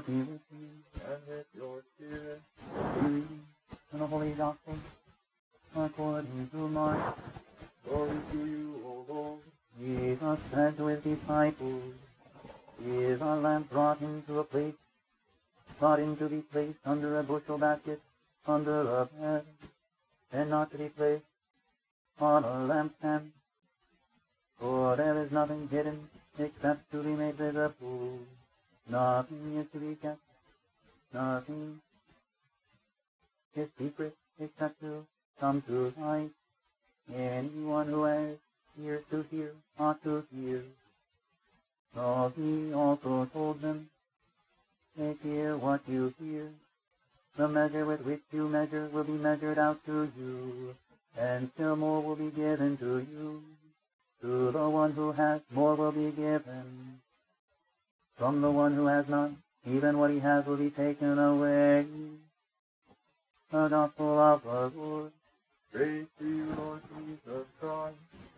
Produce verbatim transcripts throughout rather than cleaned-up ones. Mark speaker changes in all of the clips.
Speaker 1: Lord be with you, and with your spirit. Reading from the Holy Gospel according to Mark. Glory to you, O Lord. Jesus said to his disciples, "Is a lamp brought into a place, brought in to be placed under a bushel basket, under a bed, and not to be placed on a lampstand? For there is nothing hidden except to be made visible. Nothing is to be kept. Nothing is secret except to come to light. Anyone who has ears to hear ought to hear." So he also told them, "Take care what you hear. The measure with which you measure will be measured out to you, and still more will be given to you. To the one who has, more will be given. From the one who has none, even what he has will be taken away." The Gospel of the Lord. Praise to you, Lord Jesus Christ.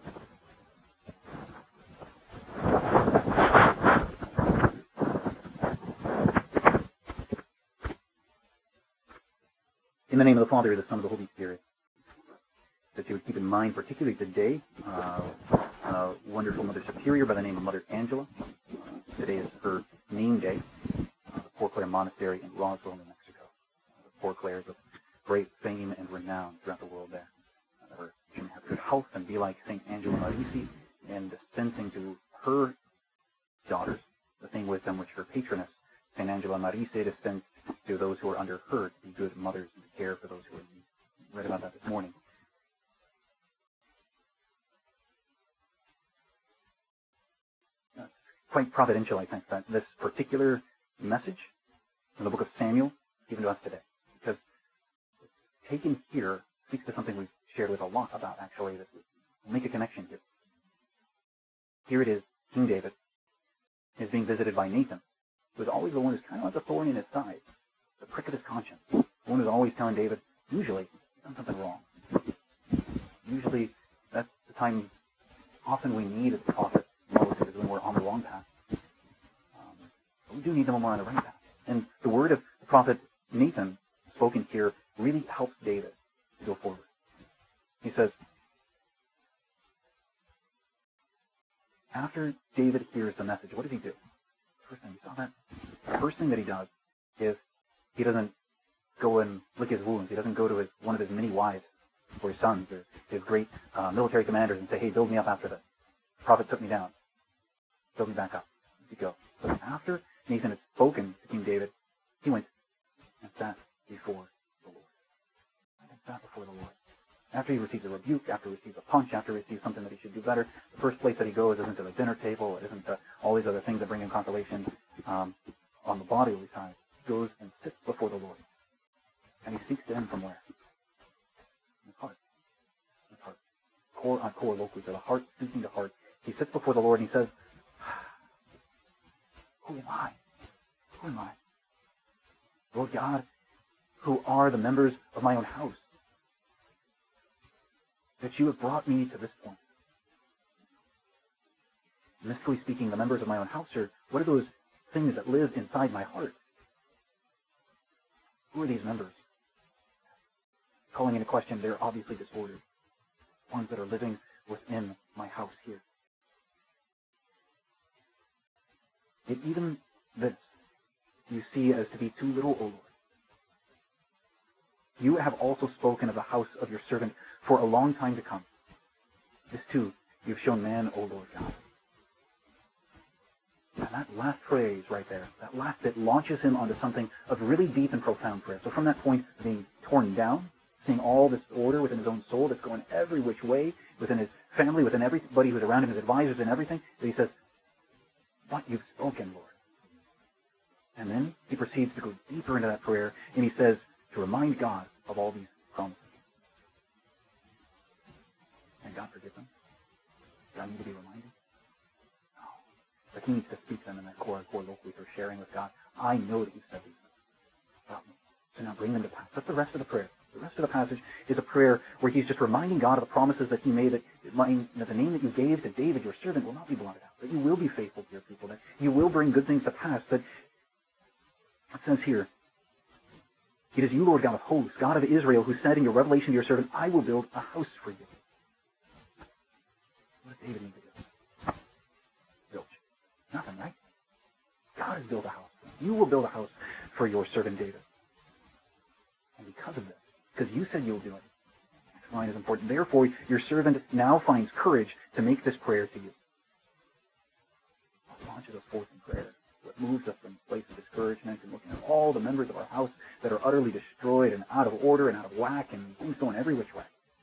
Speaker 1: In the name of the Father, the Son, and the Holy Spirit, that you would keep in mind, particularly today, uh, a wonderful Mother Superior by the name of Mother Angela. Uh, today is her name day, uh, the Poor Clare Monastery in Roswell, New Mexico. Uh, the Poor Clares of great fame and renown throughout the world there. Uh, that she may have good health and be like Saint Angela Marisi in dispensing to her daughters the same wisdom which her patroness, Saint Angela Marisi, dispensed to those who are under her to be good mothers and to care for those who are in need. We read about that this morning. It's quite providential, I think, that this particular message in the book of Samuel is given to us today. Because it's taken here, speaks to something we've shared with a lot about, actually, that will make a connection here. Here it is, King David is being visited by Nathan, who is always the one who's kind of like a thorn in his side, the prick of his conscience. The one who's always telling David, usually, you've done something wrong. Usually, that's the time, often we need as a prophet, Moses, is when we're on the wrong path. Um, but we do need them when we're on the right path. And the word of the prophet Nathan, spoken here, really helps David to go forward. He says, after David hears the message, what does he do? First thing, you saw that? The first thing that he does is he doesn't go and lick his wounds. He doesn't go to his, one of his many wives or his sons or his great uh, military commanders and say, "Hey, build me up after this. The prophet took me down. Build me back up." You go. But after Nathan had spoken to King David, he went and sat before the Lord. And sat before the Lord. After he receives a rebuke, after he receives a punch, after he receives something that he should do better, the first place that he goes isn't to the dinner table, it isn't to all these other things that bring him consolation um, on the bodily side. He goes and sits before the Lord. And he speaks to him from where? In his heart. In his heart. Core on core locally, to the heart, speaking to heart. He sits before the Lord and he says, "Who am I? Who am I? Lord God, who are the members of my own house, that you have brought me to this point. Mystically speaking, the members of my own house are, what are those things that live inside my heart? Who are these members?" Calling into question, they're obviously disordered. Ones that are living within my house here. Yet even this you see as to be too little, O Lord. You have also spoken of the house of your servant for a long time to come. This too you've shown man, O Lord God. And that last phrase right there, that last bit launches him onto something of really deep and profound prayer. So from that point of being torn down, seeing all this order within his own soul that's going every which way, within his family, within everybody who's around him, his advisors and everything, that he says, "What you've spoken, Lord." And then he proceeds to go deeper into that prayer, and he says, to remind God of all these promises. And God forgive them? Do I need to be reminded? No. But he needs to speak to them in that core, core locally for sharing with God. I know that you've said these things about me. So now bring them to pass. That's the rest of the prayer. The rest of the passage is a prayer where he's just reminding God of the promises that he made, that, that the name that you gave to David, your servant, will not be blotted out, that you will be faithful to your people, that you will bring good things to pass, that It says here, it is you, Lord God of hosts, God of Israel, who said in your revelation to your servant, I will build a house for you. What does David need to do? Build. Nothing, right? God has built a house. You will build a house for your servant David. And because of this, because you said you'll do it, next line is important. Therefore, your servant now finds courage to make this prayer to you. What launches us forth in prayer? What moves us from a place of discouragement and looking at all the members of our house that are utterly destroyed and out of order and out of whack and things going every which way.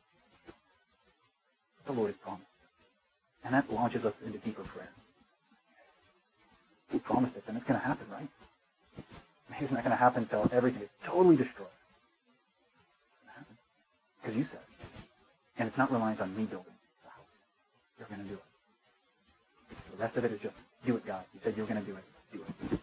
Speaker 1: The Lord has promised. And that launches us into deeper prayer. He promised it, and it's going to happen, right? It's not going to happen until everything is totally destroyed. It's going to happen. Because you said it. And it's not reliant on me building the house. You're going to do it. The rest of it is just, do it, God. You said you were going to do it. Do it.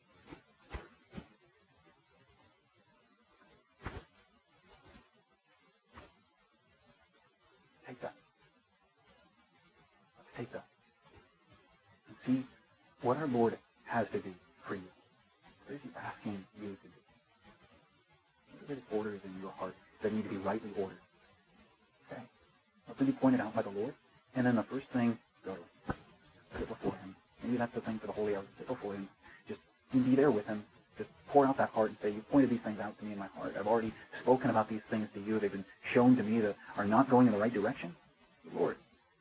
Speaker 1: Take that. Let's take that. And see what our Lord has to do for you. What is he asking you to do? What are his orders in your heart that need to be rightly ordered? Okay. Let them be pointed out by the Lord. And then the first thing, go to him. Sit before him. Maybe that's the thing for the holy hour. Sit before him. Just be there with him. Just pour out that heart and say, you've pointed these things out to me in my heart. I've already spoken about these things to you. They've been shown to me that are not going in the right direction. Lord,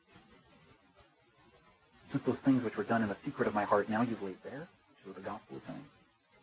Speaker 1: since those things which were done in the secret of my heart, now you've laid bare, which is what the gospel is saying.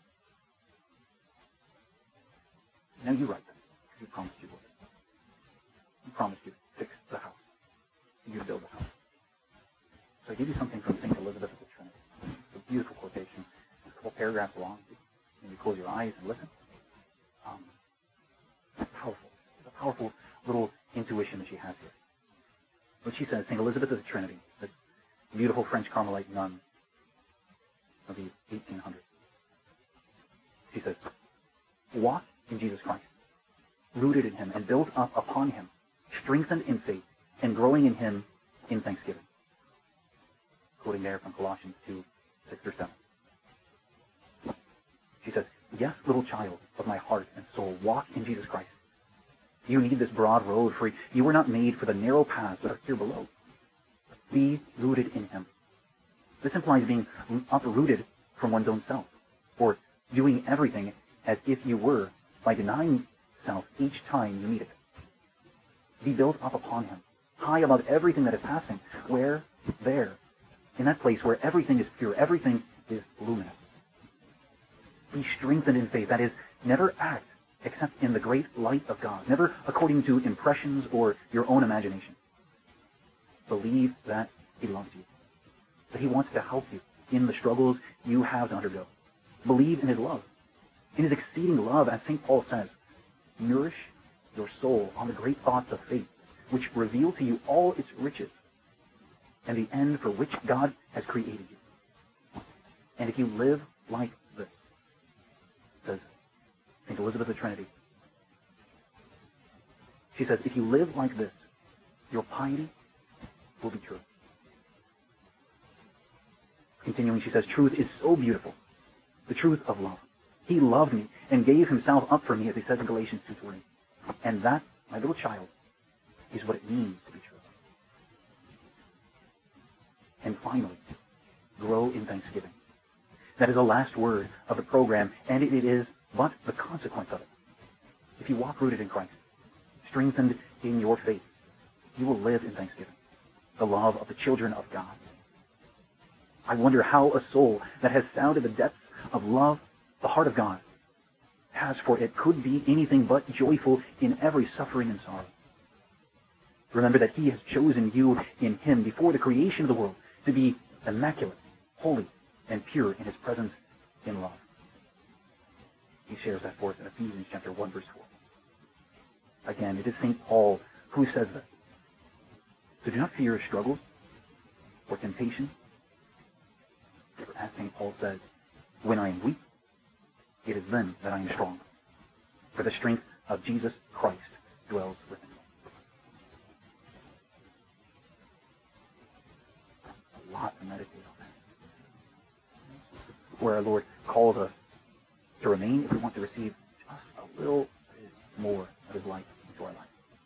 Speaker 1: Now you write them, because you promised you would. You promised you'd fix the house. You'd build the house. So I give you something from Saint Elizabeth of the Trinity. It's a beautiful quotation. It's a couple paragraphs long. Maybe close your eyes and listen. Um, it's powerful. It's a powerful little intuition that she has here. What she says, Saint Elizabeth of the Trinity, this beautiful French Carmelite nun of the eighteen hundreds. She says, walk in Jesus Christ, rooted in him and built up upon him, strengthened in faith and growing in him in thanksgiving. Quoting there from Colossians two, six through seven. She says, yes, little child of my heart and soul, walk in Jesus Christ. You need this broad road, for you were not made for the narrow paths that are here below. Be rooted in him. This implies being uprooted from one's own self, or doing everything as if you were, by denying self each time you meet it. Be built up upon him, high above everything that is passing, where, there, in that place where everything is pure, everything is luminous. Be strengthened in faith, that is, never act except in the great light of God, never according to impressions or your own imagination. Believe that he loves you, that he wants to help you in the struggles you have to undergo. Believe in his love, in his exceeding love, as Saint Paul says. Nourish your soul on the great thoughts of faith, which reveal to you all its riches and the end for which God has created you. And if you live like this, says Saint Elizabeth of the Trinity, she says, if you live like this, your piety will be true. Continuing, she says, truth is so beautiful, the truth of love. He loved me and gave himself up for me, as he says in Galatians two twenty. And that, my little child, is what it means to be true. And finally, grow in thanksgiving. That is the last word of the program, and it is but the consequence of it. If you walk rooted in Christ, strengthened in your faith, you will live in thanksgiving, the love of the children of God. I wonder how a soul that has sounded the depths of love, the heart of God, has for it could be anything but joyful in every suffering and sorrow. Remember that he has chosen you in him before the creation of the world to be immaculate, holy, and pure in his presence in love. He shares that for us in Ephesians chapter one, verse four. Again, it is Saint Paul who says this. So do not fear struggles or temptation. For as Saint Paul says, when I am weak, it is then that I am strong. For the strength of Jesus Christ dwells within me. A lot to meditate on that. Where our Lord calls us to remain if we want to receive just a little bit more of his life into our life.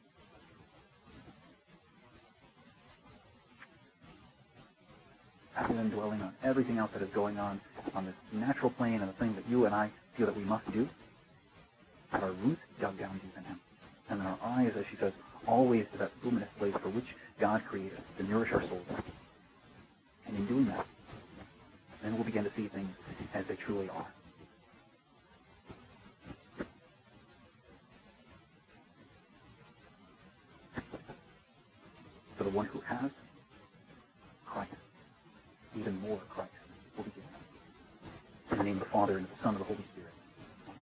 Speaker 1: Rather than dwelling on everything else that is going on on this natural plane and the things that you and I feel that we must do, have our roots dug down deep in him. And then our eyes, as she says, always to that luminous place for which God created us, to nourish our souls. And in doing that, then we'll begin to see things as they truly are. For the one who has Christ, even more Christ will be given. In the name of the Father, and of the Son, and of the Holy Spirit.